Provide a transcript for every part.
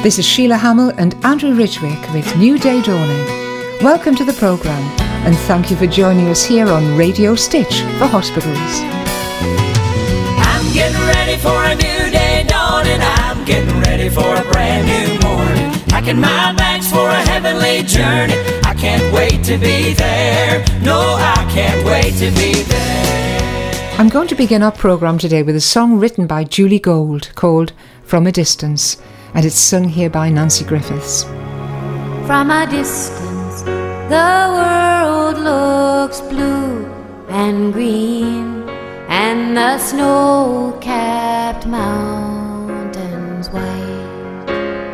This is Sheila Hamill and Andrew Ridgwick with New Day Dawning. Welcome to the programme and thank you for joining us here on Radio Stitch for Hospitals. I'm getting ready for a new day dawning. I'm getting ready for a brand new morning. Packing my bags for a heavenly journey. I can't wait to be there. No, I can't wait to be there. I'm going to begin our programme today with a song written by Julie Gold called From a Distance, and it's sung here by Nancy Griffiths. From a distance, the world looks blue and green, and the snow-capped mountains white.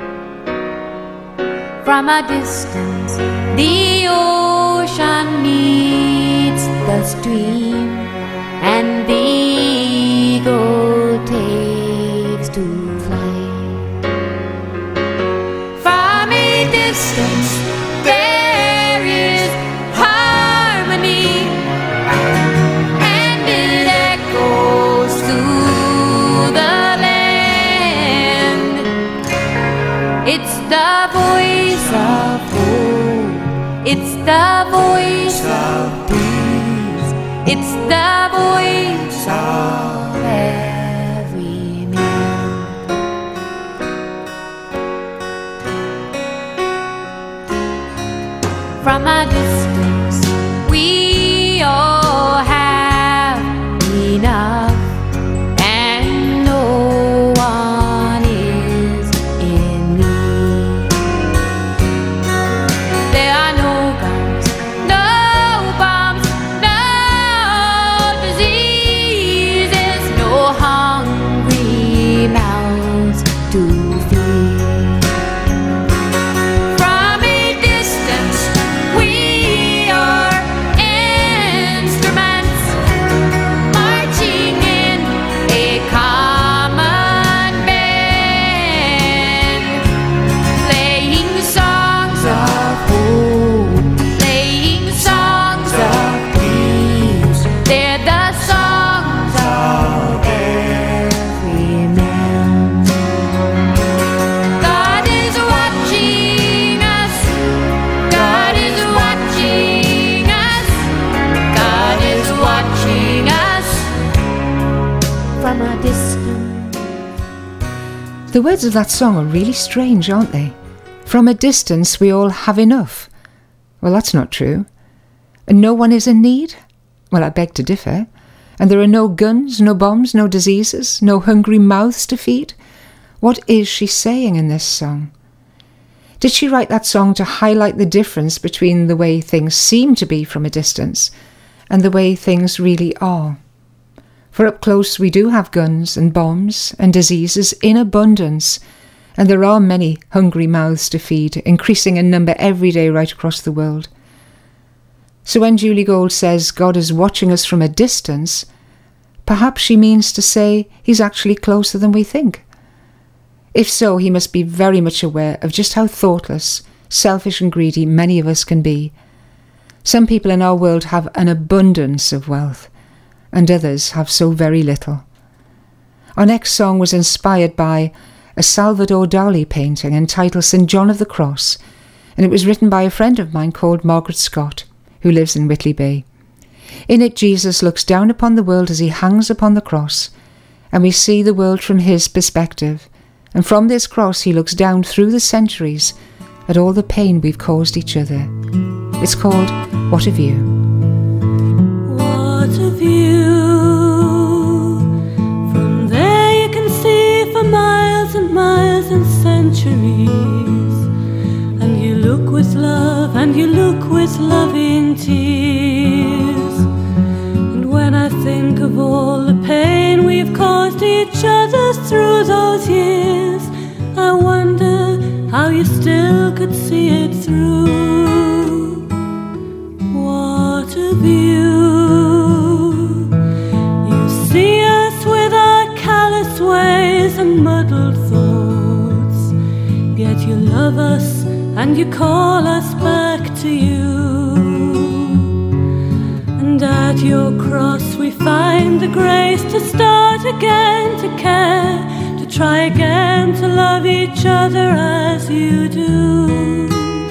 From a distance, the ocean meets the stream, and the eagle takes to flight. From a distance, there is harmony, and it echoes through the land. It's the voice of hope, it's the voice of peace, it's the voice of every man. From a distance, we all have enough, and no one is in need. There are no guns, no bombs, no diseases, no hungry mouths to feed. From a distance, we are instruments marching in a common band, playing songs of hope, playing songs of peace. They're the songs of every man. God is watching us. God is watching us. God is watching us from a distance. The words of that song are really strange, aren't they? From a distance we all have enough. Well, that's not true. And no one is in need? Well, I beg to differ. And there are no guns, no bombs, no diseases, no hungry mouths to feed? What is she saying in this song? Did she write that song to highlight the difference between the way things seem to be from a distance and the way things really are? For up close we do have guns and bombs and diseases in abundance, and there are many hungry mouths to feed, increasing in number every day right across the world. So when Julie Gold says God is watching us from a distance, perhaps she means to say he's actually closer than we think. If so, he must be very much aware of just how thoughtless, selfish and greedy many of us can be. Some people in our world have an abundance of wealth, and others have so very little. Our next song was inspired by a Salvador Dali painting entitled St. John of the Cross, and it was written by a friend of mine called Margaret Scott, who lives in Whitley Bay. In it, Jesus looks down upon the world as he hangs upon the cross, and we see the world from his perspective. And from this cross he looks down through the centuries at all the pain we've caused each other. It's called What a View. What a view! From there you can see for miles and miles and centuries. And you look with love, and you look with loving tears. And when I think of all the pain we've caused each other through those years, I wonder how you still could see it through. What a view! You see us with our callous ways and muddled thoughts, yet you love us and you call us back to you. And at your cross we find the grace to start again, to care, to try again to love each other as you do.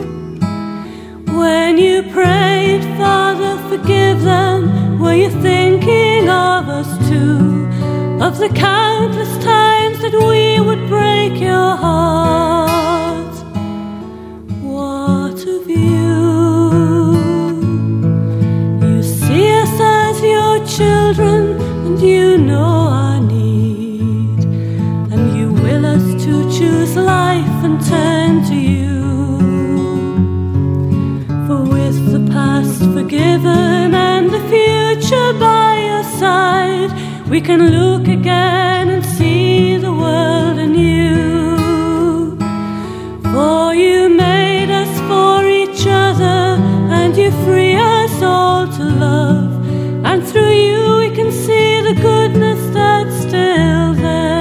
When you prayed, Father, forgive them, were you thinking of us too? Of the countless times that we would break your heart? What of you? You see us as your children, and you know our need, and you will us to choose life and turn to you. For with the past forgiven and the future by your side, we can look again and see the world anew. For you made us for each other, and you free us all to love, and through you we can see the goodness that's still there.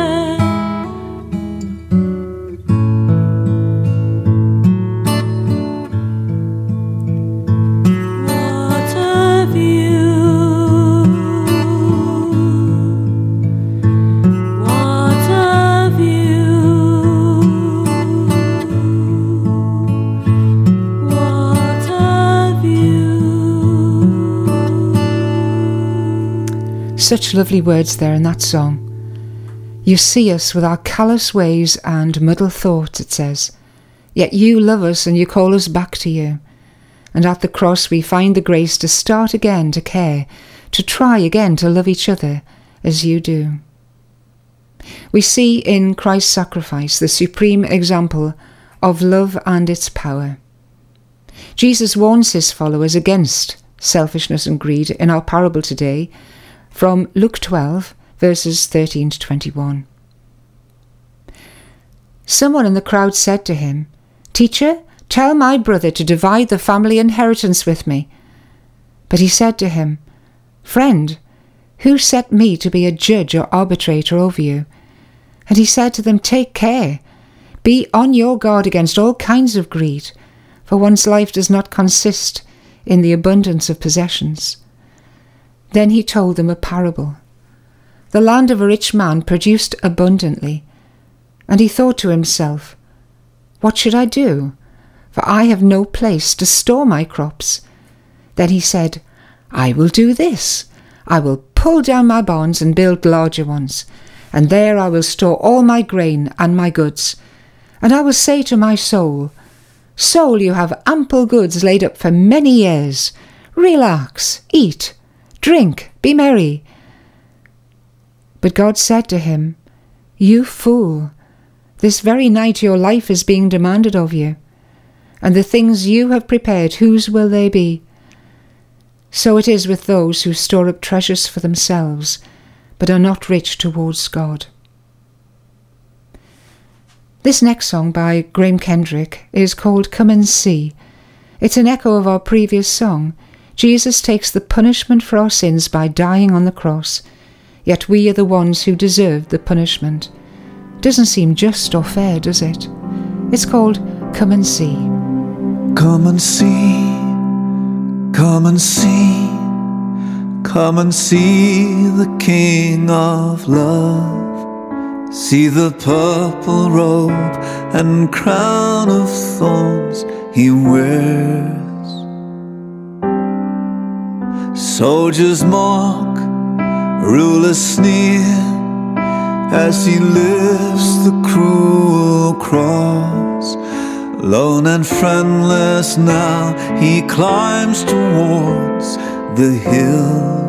What of you? What of you? What of you? Such lovely words there in that song. You see us with our callous ways and muddled thoughts, it says. Yet you love us and you call us back to you. And at the cross we find the grace to start again to care, to try again to love each other as you do. We see in Christ's sacrifice the supreme example of love and its power. Jesus warns his followers against selfishness and greed in our parable today from Luke 12, verses 13 to 21. Someone in the crowd said to him, "Teacher, tell my brother to divide the family inheritance with me." But he said to him, "Friend, who set me to be a judge or arbitrator over you?" And he said to them, "Take care. Be on your guard against all kinds of greed, for one's life does not consist in the abundance of possessions." Then he told them a parable. The land of a rich man produced abundantly, and he thought to himself, "What should I do? For I have no place to store my crops." Then he said, "I will do this. I will pull down my barns and build larger ones, and there I will store all my grain and my goods. And I will say to my soul, 'Soul, you have ample goods laid up for many years. Relax, eat, drink, be merry.' But God said to him, 'You fool, this very night your life is being demanded of you. And the things you have prepared, whose will they be?' So it is with those who store up treasures for themselves, but are not rich towards God." This next song by Graham Kendrick is called "Come and See." It's an echo of our previous song. Jesus takes the punishment for our sins by dying on the cross, yet we are the ones who deserve the punishment. Doesn't seem just or fair, does it? It's called "Come and See." Come and see, come and see, come and see the King of Love. See the purple robe and crown of thorns he wears. Soldiers mock, rulers sneer, as he lifts the cruel cross. Lone and friendless now he climbs towards the hill.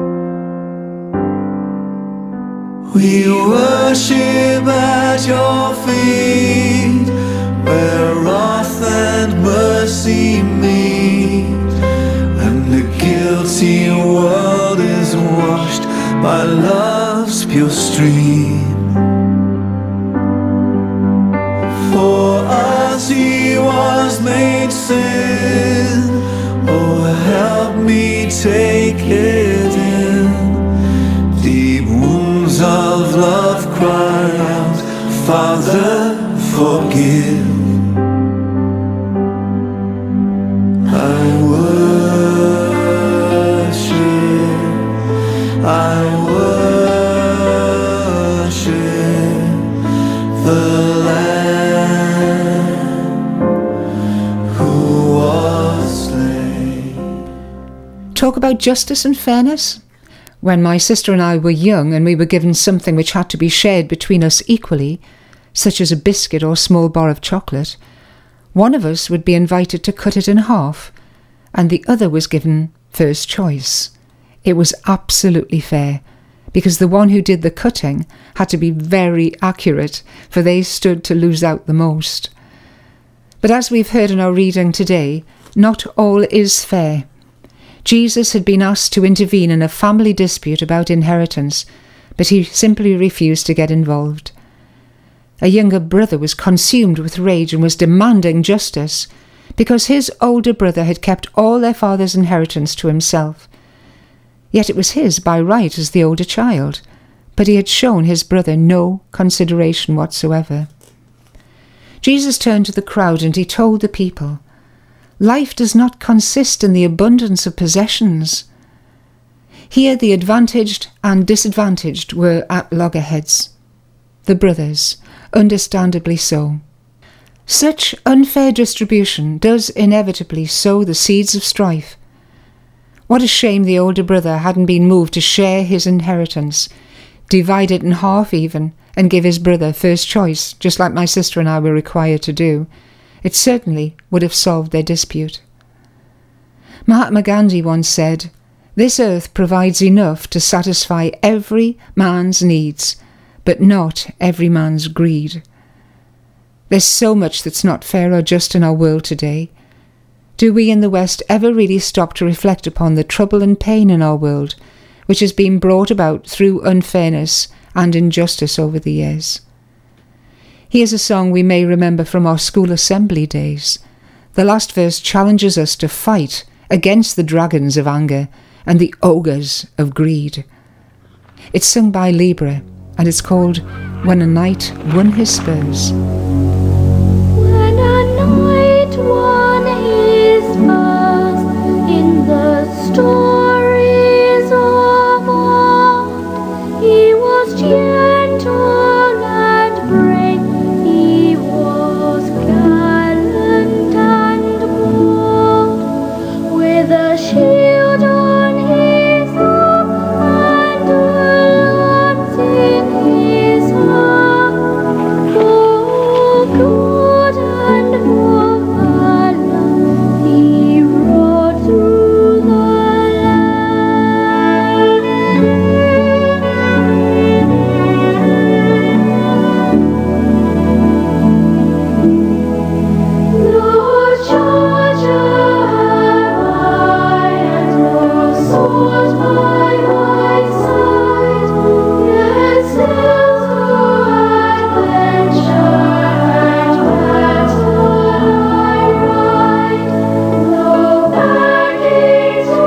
We worship at your feet, where wrath and mercy meet, and the guilty world is washed by love's pure stream. For us he was made sin, oh help me take it in. Deep wounds of love cry out, Father, forgive. I worship Lamb who was slain. Talk about justice and fairness. When my sister and I were young and we were given something which had to be shared between us equally, such as a biscuit or a small bar of chocolate, one of us would be invited to cut it in half, and the other was given first choice. It was absolutely fair, because the one who did the cutting had to be very accurate, for they stood to lose out the most. But as we've heard in our reading today, not all is fair. Jesus had been asked to intervene in a family dispute about inheritance, but he simply refused to get involved. A younger brother was consumed with rage and was demanding justice, because his older brother had kept all their father's inheritance to himself. Yet it was his by right as the older child, but he had shown his brother no consideration whatsoever. Jesus turned to the crowd and he told the people, "Life does not consist in the abundance of possessions." Here the advantaged and disadvantaged were at loggerheads. The brothers, understandably so. Such unfair distribution does inevitably sow the seeds of strife. What a shame the older brother hadn't been moved to share his inheritance, divide it in half even, and give his brother first choice, just like my sister and I were required to do. It certainly would have solved their dispute. Mahatma Gandhi once said, "This earth provides enough to satisfy every man's needs, but not every man's greed." There's so much that's not fair or just in our world today. Do we in the West ever really stop to reflect upon the trouble and pain in our world, which has been brought about through unfairness and injustice over the years? Here's a song we may remember from our school assembly days. The last verse challenges us to fight against the dragons of anger and the ogres of greed. It's sung by Libra, and it's called "When a Knight Won His Spurs." When a knight won his spurs in the stories of old, he was gentle and brave, he was gallant and bold, with a shield on his arm and a lance in his hand. For good and for valor, he rode through the land. No charger have I, and no sword by my side, yet still I venture and battle I ride. Though back into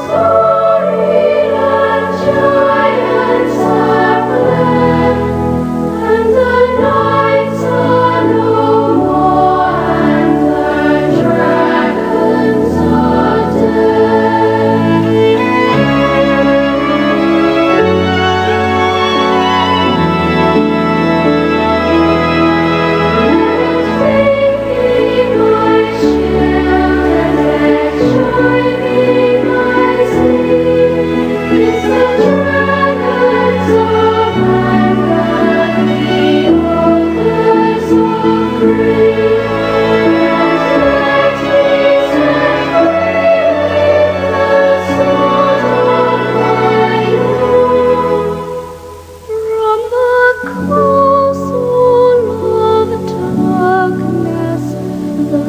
storyland giants have fled, and the knights are no more, and the dragons are dead. Faith be my shield, and let joy be my sleep. It's the dragons of anger, the ogres of greed. Let me set free with the sword of my own. From the castle of darkness, the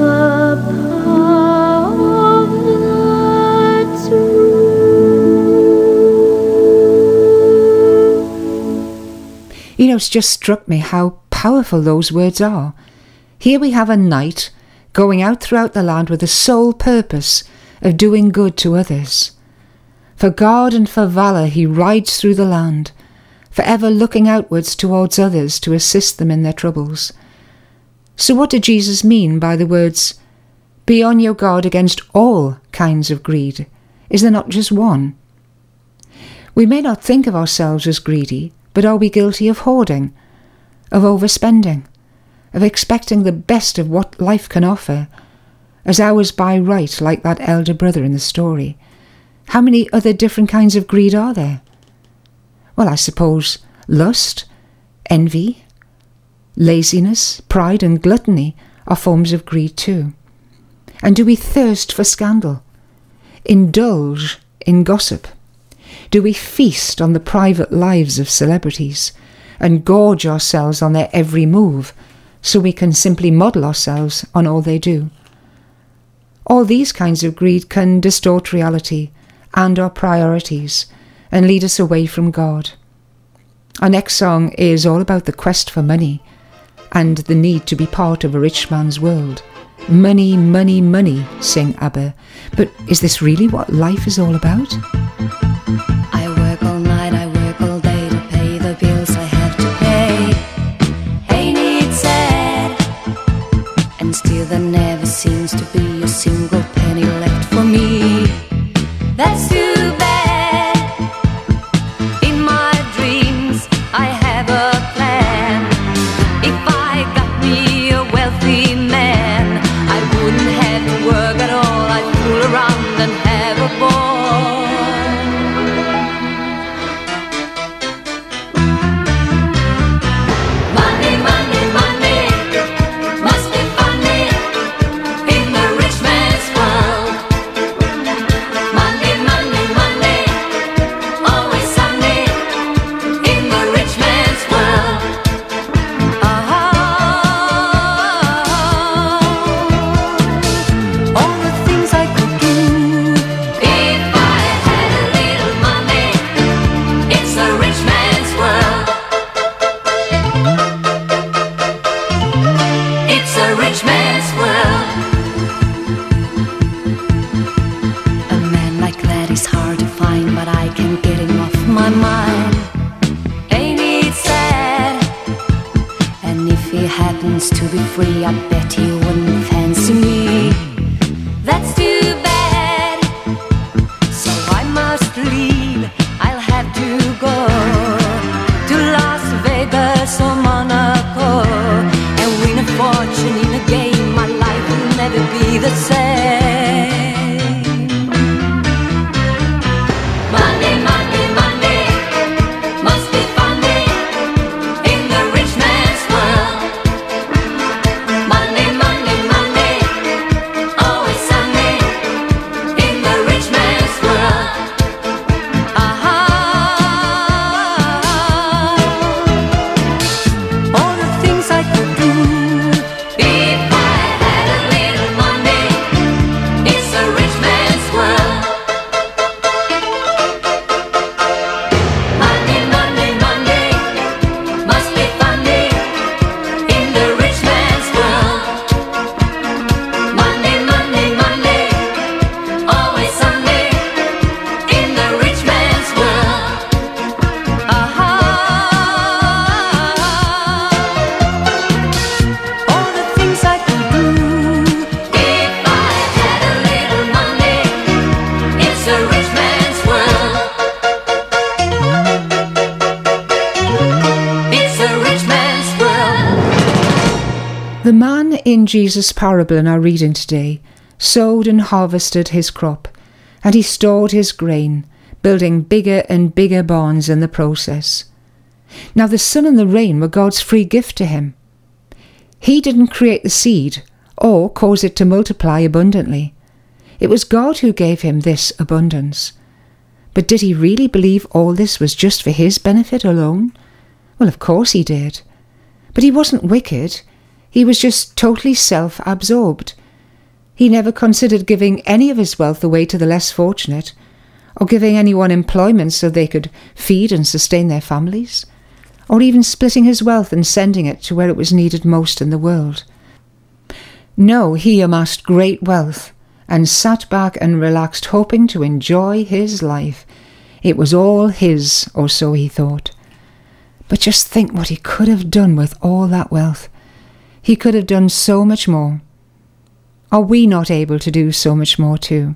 path that's true. You know, it's just struck me how powerful those words are. Here we have a knight going out throughout the land with the sole purpose of doing good to others. For God and for valour he rides through the land, forever looking outwards towards others to assist them in their troubles. So what did Jesus mean by the words, "Be on your guard against all kinds of greed"? Is there not just one? We may not think of ourselves as greedy, but are we guilty of hoarding, of overspending, of expecting the best of what life can offer, as ours by right, like that elder brother in the story. How many other different kinds of greed are there? Well, I suppose lust, envy, laziness, pride and gluttony are forms of greed too. And do we thirst for scandal? Indulge in gossip? Do we feast on the private lives of celebrities and gorge ourselves on their every move so we can simply model ourselves on all they do? All these kinds of greed can distort reality and our priorities and lead us away from God. Our next song is all about the quest for money and the need to be part of a rich man's world. Money, money, money, sing ABBA. But is this really what life is all about? I work all night, I work all day to pay the bills I have to pay. Ain't it sad? And still there never seems to be a single penny left for me. That's too bad. In my dreams I have a plan. If I got me a wealthy man, I wouldn't have to work at all. I'd fool around and have a ball. Money, money, money must be funny in the rich man's world. Money, money, money, always sunny in the rich man's world. All the things I could do if I had a little money. It's a rich man's world. It's a rich man's world. A man like that is hard to find, but I can't get him off my mind. Ain't it sad? And if he happens to be free, I bet he wouldn't fancy me. That's too bad. So I must leave. I'll have to go to Las Vegas or Monaco and win a fortune in a game. My life will never be the same. Money, money, money must be funny in the rich man's world. Money, money, money, always sunny in the rich man's world. All the things I could do if I had a little money. It's a rich man's world. Money, money, money must be funny in the rich man's world. Money, money, money, always sunny in the rich man's world. All the things I could do if I had a little money. It's a rich man's world. It's a rich man's world. The man in Jesus' parable in our reading today sowed and harvested his crop, and he stored his grain, building bigger and bigger barns in the process. Now the sun and the rain were God's free gift to him. He didn't create the seed or cause it to multiply abundantly. It was God who gave him this abundance. But did he really believe all this was just for his benefit alone? Well, of course he did. But he wasn't wicked. He was just totally self-absorbed. He never considered giving any of his wealth away to the less fortunate, or giving anyone employment so they could feed and sustain their families, or even splitting his wealth and sending it to where it was needed most in the world. No, he amassed great wealth and sat back and relaxed, hoping to enjoy his life. It was all his, or so he thought. But just think what he could have done with all that wealth. He could have done so much more. Are we not able to do so much more too?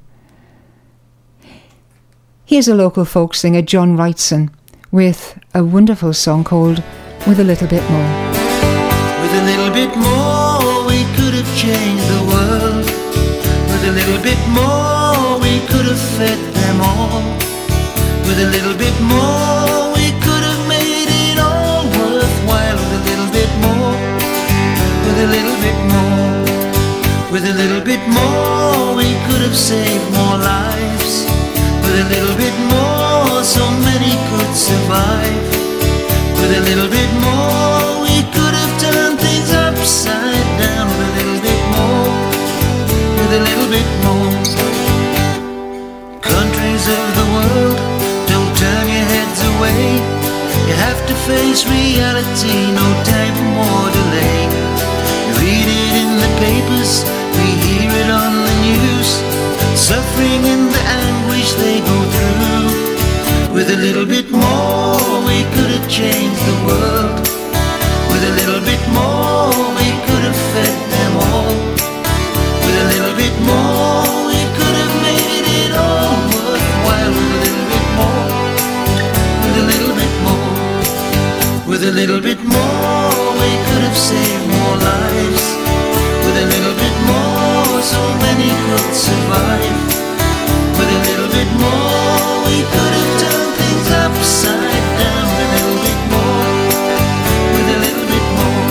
Here's a local folk singer, John Wrightson, with a wonderful song called With a Little Bit More. With With a little bit more we could have changed the world. With a little bit more we could have fed them all. With a little bit more we could have made it all worthwhile. With a little bit more, with a little bit more, with a little bit more we could have saved more lives. With a little bit more so many could survive. With a little bit more we could have turned things upside down. With a little bit more, with a little bit more. Countries of the world, don't turn your heads away. You have to face reality, no time for more delay. You read it in the papers, we hear it on the news. Suffering and the anguish they go through. With a little bit more we could have changed the world. With a little bit more we could have fed them all. With a little bit more we could have made it all worthwhile. With a little bit more, with a little bit more, with a little bit more we could have saved more lives. With a little bit more so many could survive. With a little bit more we could have turned things upside down. With a little bit more, with a little bit more.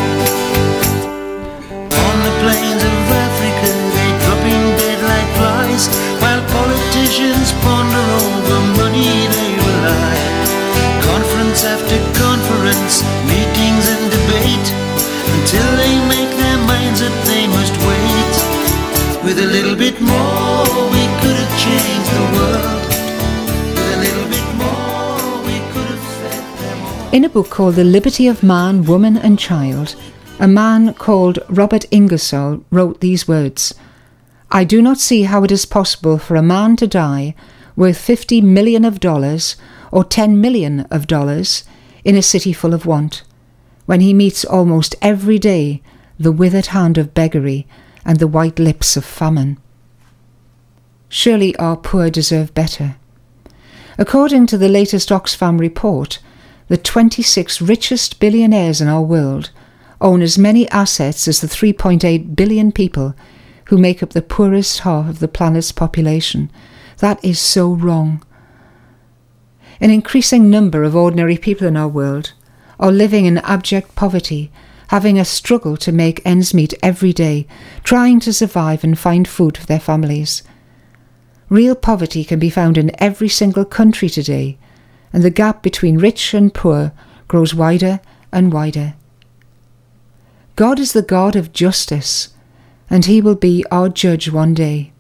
On the plains of Africa they drop in dead like flies, while politicians ponder over money they rely. Conference after conference, meetings and debate, until they make their minds up they must wait. With a little bit more we could have changed the world. With a little bit more we could have fed them all. In a book called The Liberty of Man, Woman and Child, a man called Robert Ingersoll wrote these words: I do not see how it is possible for a man to die worth $50 million or $10 million in a city full of want, when he meets almost every day the withered hand of beggary and the white lips of famine. Surely our poor deserve better. According to the latest Oxfam report, the 26 richest billionaires in our world own as many assets as the 3.8 billion people who make up the poorest half of the planet's population. That is so wrong. An increasing number of ordinary people in our world are living in abject poverty, having a struggle to make ends meet every day, trying to survive and find food for their families. Real poverty can be found in every single country today, and the gap between rich and poor grows wider and wider. God is the God of justice, and he will be our judge one day.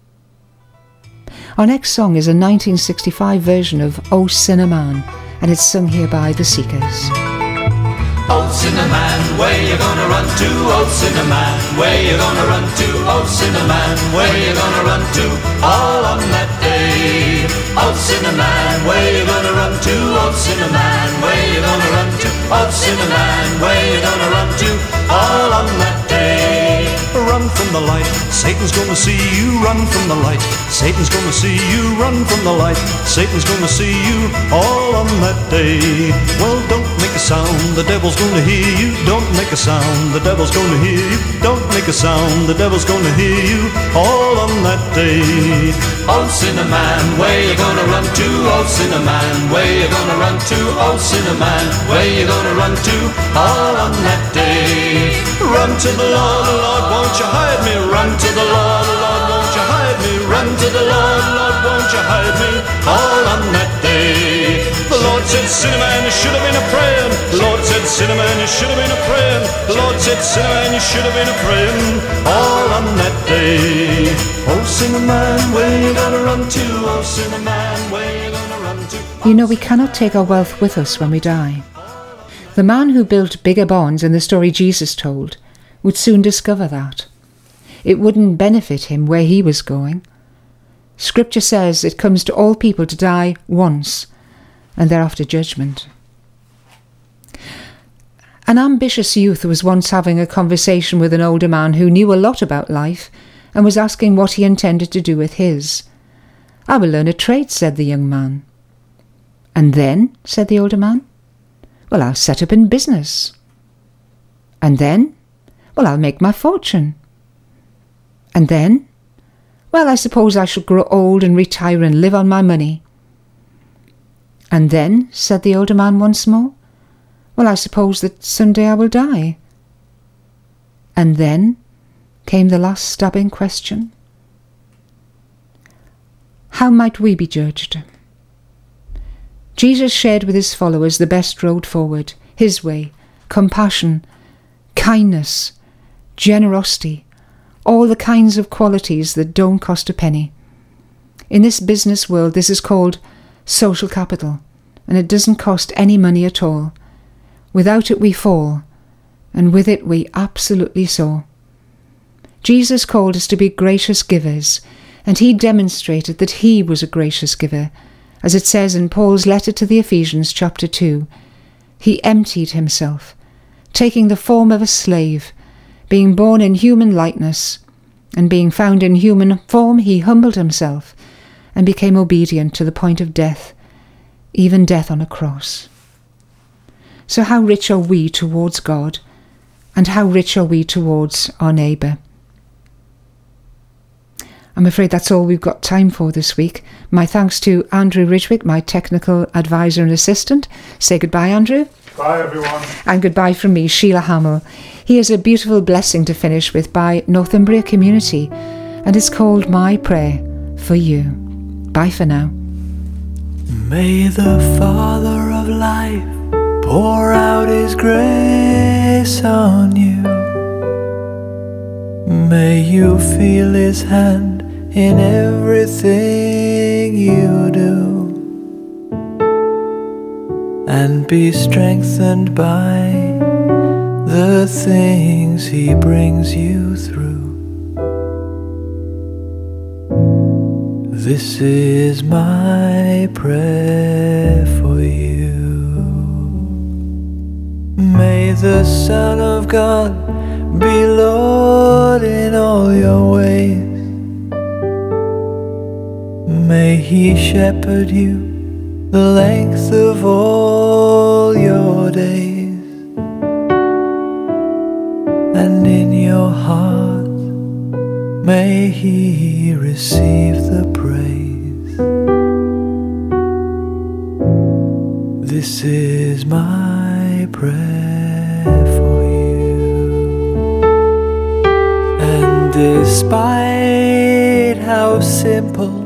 Our next song is a 1965 version of O Sinner Man, and it's sung here by the Seekers. Oh, sinner man, where you gonna run to? Oh, sinner man, where you gonna run to? Oh, sinner man, where you gonna run to? All on that day. Oh, sinner man, where you gonna run to? Oh, sinner man, where you gonna run to? Oh, sinner man, where you gonna run to? All on that day. Run from the light, Satan's gonna see you. Run from the light, Satan's gonna see you. Run from the light, Satan's gonna see you. All on that day. Well, don't make a sound, the devil's gonna hear you. Don't make a sound, the devil's gonna hear you. Don't make a sound, the devil's gonna hear you. All on that day. Oh, sinner man, where you gonna run to? Oh, sinner man, where you gonna run to? Oh, sinner man, where you gonna run to? All on that day. Run to the Lord, Lord, won't you hide me? Run to the Lord, Lord, won't you hide me? Run to the Lord, Lord, won't you hide me? All on that day. The Lord said, sinner man, you should have been a praying. The Lord said, sinner man, you should have been a praying. The Lord said, sinner man, you should have been a praying. All on that day. Oh, sinner man, where you gonna run to? Oh, sinner man, where you gonna run to? You know, we cannot take our wealth with us when we die. The man who built bigger barns in the story Jesus told would soon discover that. It wouldn't benefit him where he was going. Scripture says it comes to all people to die once, and thereafter judgment. An ambitious youth was once having a conversation with an older man who knew a lot about life and was asking what he intended to do with his. "I will learn a trade," said the young man. "And then?" said the older man. "Well, I'll set up in business." And then, well, I'll make my fortune. And then, well, I suppose I shall grow old and retire and live on my money. And then, said the older man once more, well, I suppose that someday I will die. And then came the last stabbing question. How might we be judged? Jesus shared with his followers the best road forward, his way, compassion, kindness, generosity, all the kinds of qualities that don't cost a penny. In this business world, this is called social capital, and it doesn't cost any money at all. Without it we fall, and with it we absolutely soar. Jesus called us to be gracious givers, and he demonstrated that he was a gracious giver. As it says in Paul's letter to the Ephesians chapter 2, he emptied himself, taking the form of a slave, being born in human likeness, and being found in human form, he humbled himself and became obedient to the point of death, even death on a cross. So how rich are we towards God, and how rich are we towards our neighbour? I'm afraid that's all we've got time for this week. My thanks to Andrew Ridgwick, my technical advisor and assistant. Say goodbye, Andrew. Bye, everyone. And goodbye from me, Sheila Hamill. Here's a beautiful blessing to finish with by Northumbria Community, and it's called My Prayer for You. Bye for now. May the Father of life pour out his grace on you. May you feel his hand in everything you do, and be strengthened by the things he brings you through. This is my prayer for you. May the Son of God be Lord in all your ways. May he shepherd you the length of all your days, and in your heart may he receive the praise. This is my prayer for you. And despite how simple